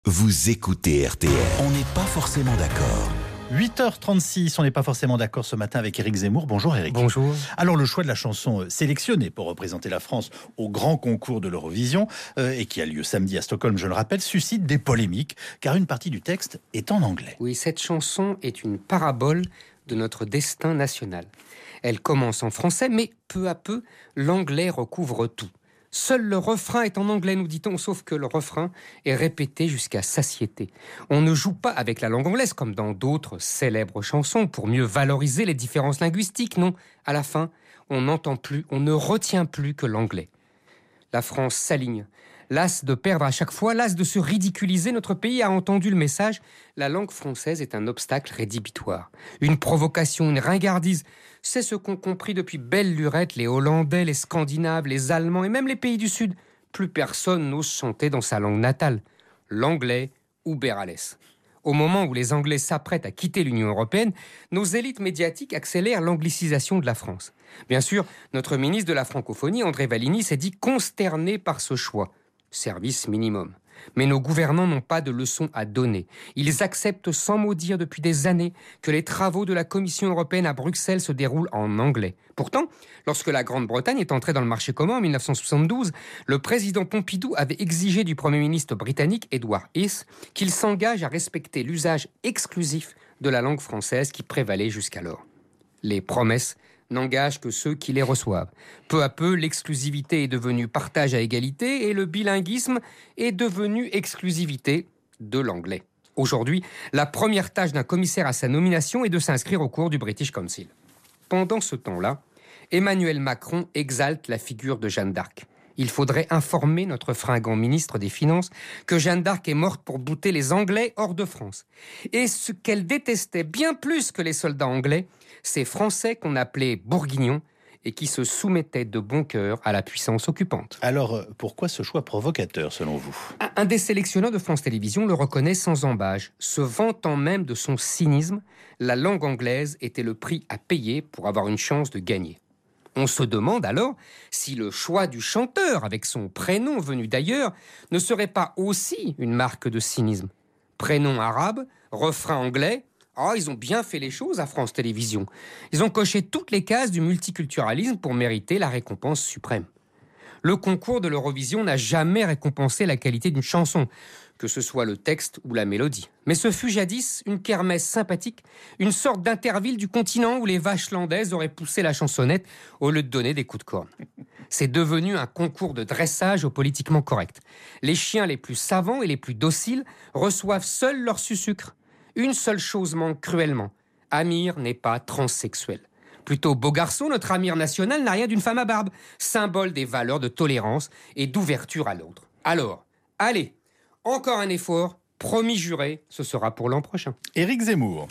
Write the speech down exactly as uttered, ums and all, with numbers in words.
Vous écoutez R T L. On n'est pas forcément d'accord. huit heures trente-six, on n'est pas forcément d'accord ce matin avec Éric Zemmour. Bonjour Éric. Bonjour. Alors le choix de la chanson sélectionnée pour représenter la France au grand concours de l'Eurovision, euh, et qui a lieu samedi à Stockholm, je le rappelle, suscite des polémiques, car une partie du texte est en anglais. Oui, cette chanson est une parabole de notre destin national. Elle commence en français, mais peu à peu, l'anglais recouvre tout. Seul le refrain est en anglais, nous dit-on, sauf que le refrain est répété jusqu'à satiété. On ne joue pas avec la langue anglaise, comme dans d'autres célèbres chansons, pour mieux valoriser les différences linguistiques. Non, à la fin, on n'entend plus, on ne retient plus que l'anglais. La France s'aligne. Las de perdre à chaque fois, las de se ridiculiser, notre pays a entendu le message. La langue française est un obstacle rédhibitoire. Une provocation, une ringardise. C'est ce qu'ont compris depuis belle lurette les Hollandais, les Scandinaves, les Allemands et même les pays du Sud. Plus personne n'ose chanter dans sa langue natale. L'anglais ou Béralès. Au moment où les Anglais s'apprêtent à quitter l'Union européenne, nos élites médiatiques accélèrent l'anglicisation de la France. Bien sûr, notre ministre de la francophonie, André Vallini, s'est dit consterné par ce choix. Service minimum. Mais nos gouvernants n'ont pas de leçons à donner. Ils acceptent sans mot dire depuis des années que les travaux de la Commission européenne à Bruxelles se déroulent en anglais. Pourtant, lorsque la Grande-Bretagne est entrée dans le marché commun en dix-neuf cent soixante-douze, le président Pompidou avait exigé du Premier ministre britannique Edward Heath qu'il s'engage à respecter l'usage exclusif de la langue française qui prévalait jusqu'alors. Les promesses n'engagent que ceux qui les reçoivent. Peu à peu, l'exclusivité est devenue partage à égalité et le bilinguisme est devenu exclusivité de l'anglais. Aujourd'hui, la première tâche d'un commissaire à sa nomination est de s'inscrire au cours du British Council. Pendant ce temps-là, Emmanuel Macron exalte la figure de Jeanne d'Arc. Il faudrait informer notre fringant ministre des Finances que Jeanne d'Arc est morte pour bouter les Anglais hors de France. Et ce qu'elle détestait bien plus que les soldats anglais, ces Français qu'on appelait bourguignons et qui se soumettaient de bon cœur à la puissance occupante. Alors pourquoi ce choix provocateur selon vous ? Un des sélectionneurs de France Télévisions le reconnaît sans ambages, se vantant même de son cynisme. La langue anglaise était le prix à payer pour avoir une chance de gagner. On se demande alors si le choix du chanteur, avec son prénom venu d'ailleurs, ne serait pas aussi une marque de cynisme. Prénom arabe, refrain anglais, ah, ils ont bien fait les choses à France Télévisions. Ils ont coché toutes les cases du multiculturalisme pour mériter la récompense suprême. Le concours de l'Eurovision n'a jamais récompensé la qualité d'une chanson, que ce soit le texte ou la mélodie. Mais ce fut jadis une kermesse sympathique, une sorte d'interville du continent où les vaches landaises auraient poussé la chansonnette au lieu de donner des coups de corne. C'est devenu un concours de dressage au politiquement correct. Les chiens les plus savants et les plus dociles reçoivent seuls leur sucre. Une seule chose manque cruellement. Amir n'est pas transsexuel. Plutôt beau garçon, notre Amir national n'a rien d'une femme à barbe, symbole des valeurs de tolérance et d'ouverture à l'autre. Alors, allez, encore un effort, promis juré, ce sera pour l'an prochain. Éric Zemmour.